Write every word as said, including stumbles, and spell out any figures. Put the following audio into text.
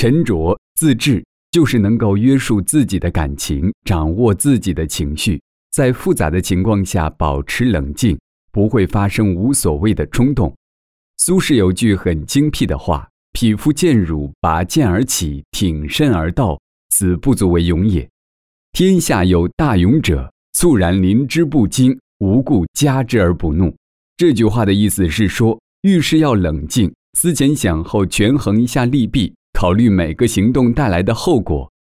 沉着自制就是能够约束自己的感情，掌握自己的情绪，在复杂的情况下保持冷静，不会发生无所谓的冲动。苏轼有句很精辟的话：匹夫见辱，拔剑而起，挺身而斗，此不足为勇也。天下有大勇者，猝然临之不惊，无故加之而不怒。这句话的意思是说，遇事要冷静，思前想后，权衡一下利弊，考虑每个行动带来的后果，